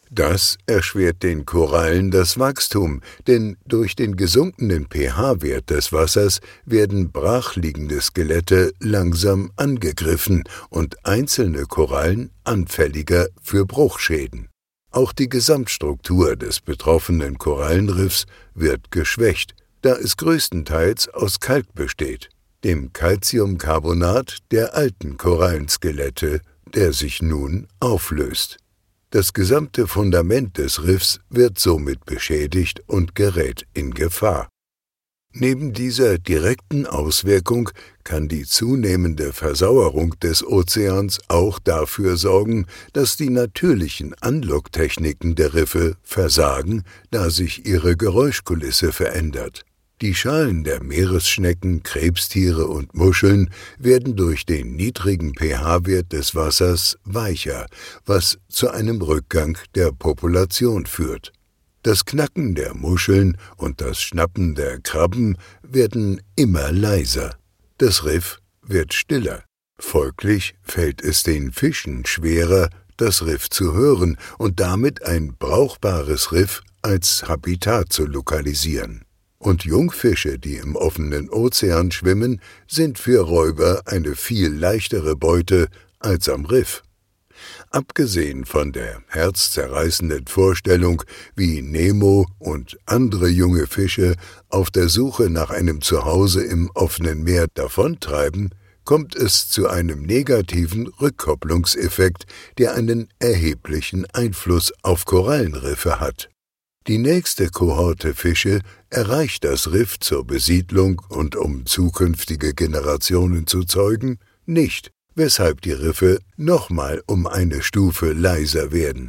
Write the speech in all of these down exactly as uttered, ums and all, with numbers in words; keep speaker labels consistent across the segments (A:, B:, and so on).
A: Das erschwert den Korallen das Wachstum, denn durch den gesunkenen pH-Wert des Wassers werden brachliegende Skelette langsam angegriffen und einzelne Korallen anfälliger für Bruchschäden. Auch die Gesamtstruktur des betroffenen Korallenriffs wird geschwächt, da es größtenteils aus Kalk besteht, dem Calciumcarbonat der alten Korallenskelette, der sich nun auflöst. Das gesamte Fundament des Riffs wird somit beschädigt und gerät in Gefahr. Neben dieser direkten Auswirkung kann die zunehmende Versauerung des Ozeans auch dafür sorgen, dass die natürlichen Anlocktechniken der Riffe versagen, da sich ihre Geräuschkulisse verändert. Die Schalen der Meeresschnecken, Krebstiere und Muscheln werden durch den niedrigen pH-Wert des Wassers weicher, was zu einem Rückgang der Population führt. Das Knacken der Muscheln und das Schnappen der Krabben werden immer leiser. Das Riff wird stiller. Folglich fällt es den Fischen schwerer, das Riff zu hören und damit ein brauchbares Riff als Habitat zu lokalisieren. Und Jungfische, die im offenen Ozean schwimmen, sind für Räuber eine viel leichtere Beute als am Riff. Abgesehen von der herzzerreißenden Vorstellung, wie Nemo und andere junge Fische auf der Suche nach einem Zuhause im offenen Meer davontreiben, kommt es zu einem negativen Rückkopplungseffekt, der einen erheblichen Einfluss auf Korallenriffe hat. Die nächste Kohorte Fische erreicht das Riff zur Besiedlung und um zukünftige Generationen zu zeugen, nicht, weshalb die Riffe nochmal um eine Stufe leiser werden.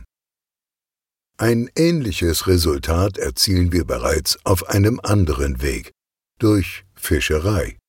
A: Ein ähnliches Resultat erzielen wir bereits auf einem anderen Weg, durch Fischerei.